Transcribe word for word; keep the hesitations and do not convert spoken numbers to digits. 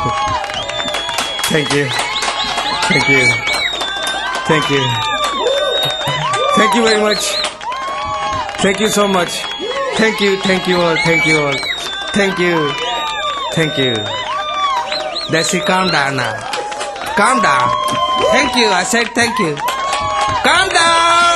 Thank you. Thank you. Thank you. Thank you very much. Thank you so much. Thank you, thank you all, thank you all. Thank you. Thank you. That's it, calm down now. Calm down. Thank you, I said thank you. Calm down!